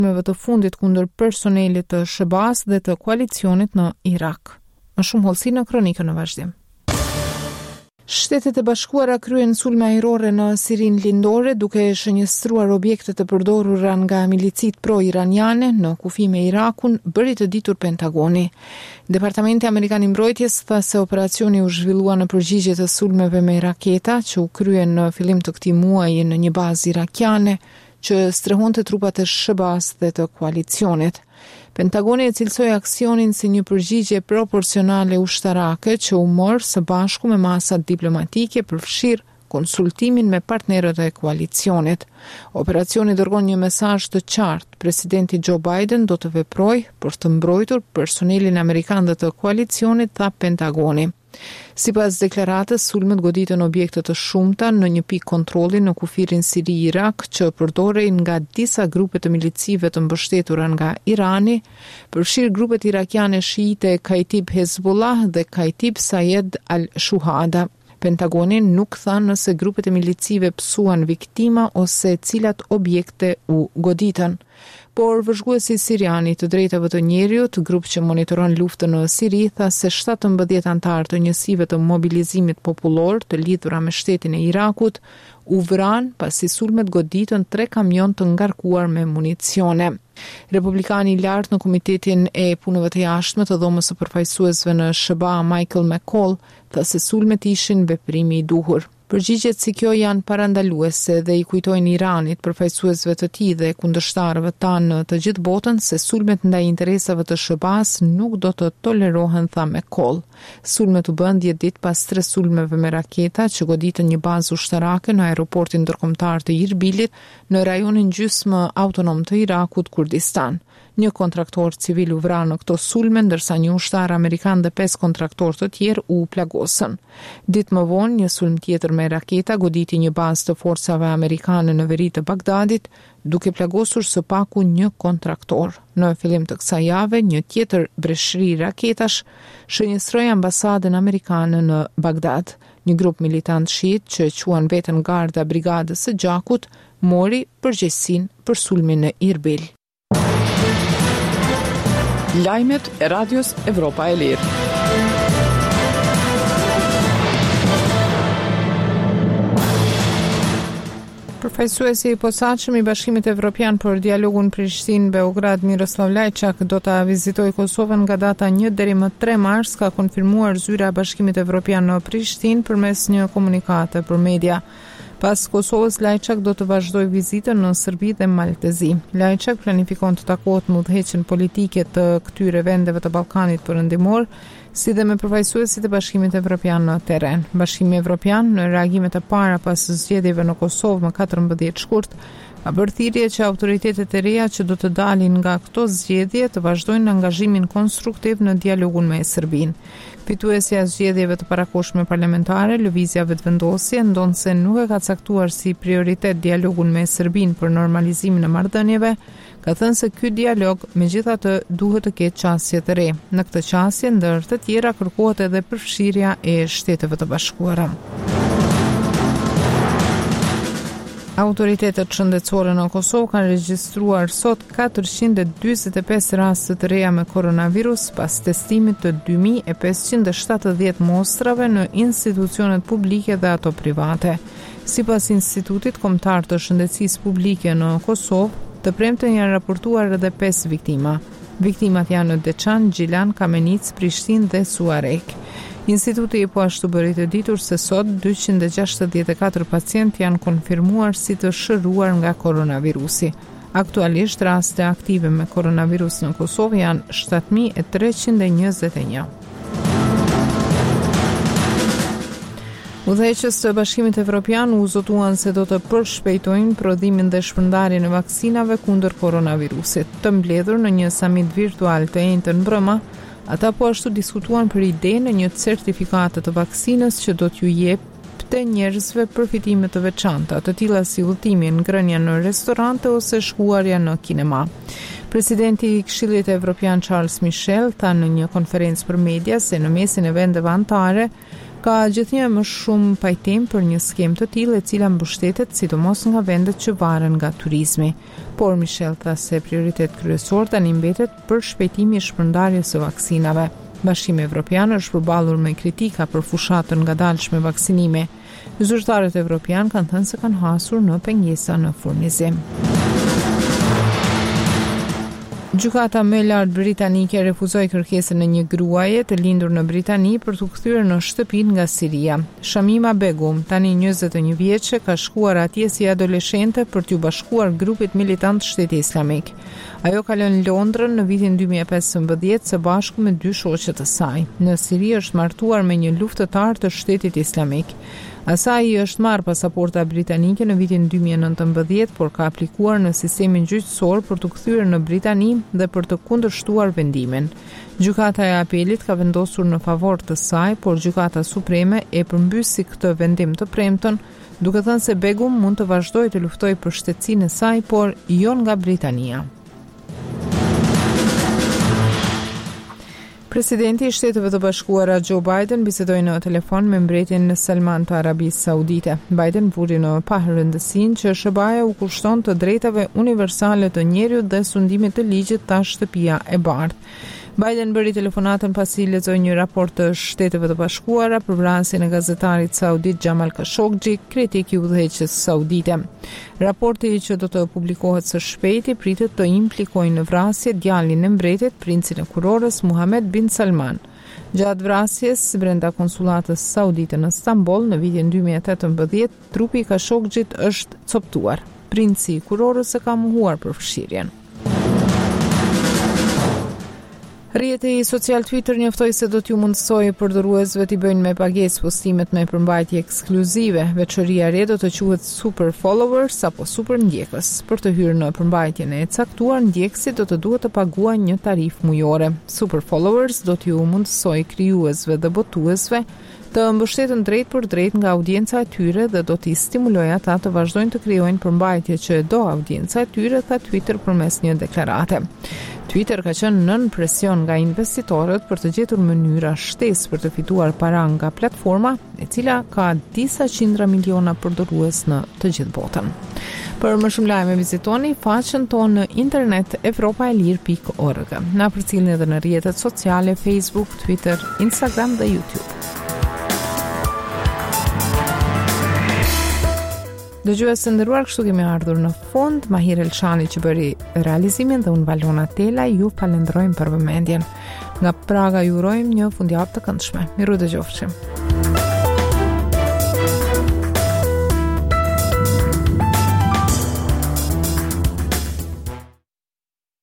të fundit kundër personelit të SHBA-s dhe të koalicionit në Irak. Më shumë hollësi në kronikën në vazhdim. Shtetet e Bashkuara kryen sulme ajrore në Sirinë lindore duke shënjestruar objekte të përdorura nga milicit pro-iraniane në kufi me Irakun, bëri të ditur Pentagoni. Departamenti Amerikan i Mbrojtjes tha se operacioni u zhvillua në përgjigje të sulmeve me raketa që u kryen në fillim të këtij muaji në një bazë irakiane që strehonte trupat e SHBA-s dhe të koalicionit. Pentagoni e cilësoi aksionin si një përgjigje proporcionale ushtarake që u mor së bashku me masat diplomatike përfshirë konsultimin me partnerët e koalicionit. Operacioni dërgon një mesazh të qartë. Presidenti Joe Biden do të veprojë për të mbrojtur personelin amerikan dhe të koalicionit, tha Pentagoni. Sipas deklaratës, sulmet goditën objekte të shumta në një pikë kontrolli në kufirin Siri-Irak që përdorej nga disa grupe të milicive të mbështetura nga Irani, përfshirë grupet irakiane shiite Kajtib Hezbollah dhe Kajtib Sayed al-Shuhada. Pentagoni nuk tha nëse grupet e milicive psuan viktima ose cilat objekte u goditën. Por vëzhguesi siriani të drejtave të njerëzit, grup që monitoron luftën në Siri, tha se 17 antarë të njësive të mobilizimit popullor të lidhura me shtetin e Irakut u vranë pasi sulmet goditën 3 kamion të ngarkuar me municione. Republikani i lartë në Komitetin e Punëve të Jashtme të Dhomës së Përfaqësuesve në SHBA, Michael McCall, tha se sulmet ishin veprimi i duhur. Përgjigjet si kjo janë parandaluese dhe i kujtojnë Iranit, përfaqësuesve të tij dhe kundërshtarëve tanë në të gjithë botën se sulmet ndaj interesave të SHBA-s nuk do të tolerohen, tha McCall. Sulmet u bën 10 ditë pas 3 sulmeve me raketa që goditën një bazë ushtarake në aeroportin ndërkombëtar të Irbilit në rajonin gjysmë autonom të Irakut, Kurdistan. Një kontraktor civil u vra në këto sulme, ndërsa një ushtar amerikan dhe 5 kontraktor të tjerë u plagosën. Ditë më vonë, një sulm tjetër me raketa goditi një bazë të forcave amerikane në veri të Bagdadit, duke plagosur së paku një kontraktor. Në fillim të kësaj jave, një tjetër breshëri raketash shënjestroi ambasadën amerikane në Bagdad. Një grup militant shiit që quan veten Garda Brigadës së Gjakut mori përgjegjësinë për sulmin në Irbil. Lajmet e Radios Evropa e Lirë. Përfaqësuesi i posaçëm i Bashkimit Evropian për dialogun Prishtinë-Beograd, Miroslav Lajçak, do ta vizitojë Kosovën nga data 1 deri më 3 mars, ka konfirmuar zyra e Bashkimit Evropian në Prishtinë përmes një komunikate për media. Pas Kosovës, Lajçak do të vazhdojë vizitën në Serbi dhe Maltezi. Lajçak planifikon të takohet me udhëheqjen politike të këtyre vendeve të Ballkanit Perëndimor, si dhe me përfaqësuesit e Bashkimit Evropian në terren. Bashkimi Evropian, në reagimet e para pas zgjedhjeve në Kosovë më 14 shkurt, ka bërë thirrje që autoritetet e reja që do të dalin nga këto zgjedhje të vazhdojnë angazhimin konstruktiv në dialogun me Serbinë. Fituesja e zgjedhjeve të parakohshme parlamentare, lëvizja vetëvendosje, ndonse nuk e ka caktuar si prioritet dialogun me Serbinë për normalizimin e marrëdhënieve, ka thënë se ky dialog megjithatë duhet të ketë çësje të re. Në këtë çësje, ndër të tjera, kërkohet edhe përfshirja e Shteteve të Bashkuara. Autoritetet shëndetësore në Kosovë kanë regjistruar sot 445 raste të reja me koronavirus pas testimit të 2570 mostrave në institucionet publike dhe ato private. Sipas Institutit Kombëtar të Shëndetësisë Publike në Kosovë, të premten janë raportuar edhe 5 viktima. Viktimat janë në Deçan, Gjilan, Kamenic, Prishtinë dhe Suarek. Instituti po ashtu bëri të ditur se sot 264 pacient janë konfirmuar si të shëruar nga koronavirusi. Aktualisht raste aktive me koronavirus në Kosovë janë 7321. Udhëheqës të Bashkimit Evropian u zotuan se do të përshpejtojnë prodhimin dhe shpërndarjen e vaksinave kundër koronavirusit. Të mbledhur në një samit virtual të njëjtën mbrëma, ata po ashtu diskutuan për idenë e një certifikate të vaksinës që do t'ju jepte njerëzve përfitime të veçanta, të tilla si udhëtimi, ngrënia në restorante ose shkuarja në kinema. Presidenti i Këshillit Evropian Charles Michel tha në një konferencë për media se në mesin e vendeve anëtare ka gjithnjë më shumë pajtim për një skemë të tillë e cila mbështetet sidomos nga vendet që varen nga turizmi. Por Michel tha se prioritet kryesor tani mbetet për shpejtimi i shpërndarjes së vaksinave. Bashkimi Evropian është përballur me kritika për fushatën ngadalshme vaksinimi. Zyrtarët evropian kanë thënë se kanë hasur në pengesa në furnizim. Gjykata më e lartë britanike refuzoi kërkesën e një gruaje të lindur në Britani për t'u kthyer në shtëpinë nga Siria. Shamima Begum, tani 21 vjeçe, ka shkuar atje si adoleshente për t'u bashkuar grupit militant Shteti Islamik. Ajo ka lënë Londrën në vitin 2015 së bashku me 2 shoqet të saj. Në Siri është martuar me një luftëtar të Shtetit Islamik. Asaj i është marrë pasaporta britanike në vitin 2019, por ka aplikuar në sistemin gjyqësor për t'u kthyer në Britani dhe për të kundërshtuar vendimin. Gjykata e apelit ka vendosur në favor të saj, por Gjykata Supreme e përmbysi këtë vendim të premten, duke thënë se Begum mund të vazhdojë të luftojë për shtetësinë e saj, por jo nga Britania. Presidenti i Shteteve të Bashkuara Joe Biden bisedoi në telefon me mbretin Salman të Arabisë Saudite. Biden vuri në parëndësinë që SBA-ja u kushton të drejtave universale të njerëzit dhe sundimit të ligjit ta shtëpia e bardhë. Biden bëri telefonatën pasi lexoi një raport të Shteteve të Bashkuara për vrasjen e gazetarit saudit Jamal Khashoggi, kritik i udhëheqjes saudite. Raporti që do të publikohet së shpejti pritet të implikojë në vrasje djalin e mbretit, princin e kurorës Mohammed bin Salman. Gjatë vrasjes brenda konsulatës saudite në Stamboll në vitin 2018, trupi i Khashoggit është coptuar. Princi i kurorës e ka mohuar për fshirjen. Rrjeti social Twitter njoftoi se do t'ju mundsojë përdoruesve t'i bëjnë me pagesë postimet me përmbajtje ekskluzive. Veçoria e re do të quhet Super Followers apo Super Ndjekës. Për të hyrë në përmbajtjen e caktuar, ndjekësit do të duhet të paguajnë një tarifë mujore. Super Followers do t'ju mundsojë krijuesve dhe botuesve të mbështeten drejt për drejt nga audienca e tyre dhe do t'i stimulojë ata të vazhdojnë të krijojnë përmbajtje që e do audienca e tyre, tha Twitter përmes një deklarate. Twitter ka qenë nën presion nga investitorët për të gjetur mënyra shtesë për të fituar para nga platforma, e cila ka disa qindra miliona përdorues në të gjithë botën. Për më shumë lajme vizitoni faqen tonë në internet evropaelir.org. Na përcjellni edhe në rrjetet sociale Facebook, Twitter, Instagram dhe YouTube. Dëgjues të nderuar, kështu kemi ardhur në fund. Mahir Elçani që bëri realizimin dhe unë Valona Tela ju falenderojmë për vëmendjen. Nga Praga ju urojmë një fundjavë të këndshme. Miru dëgjofshim.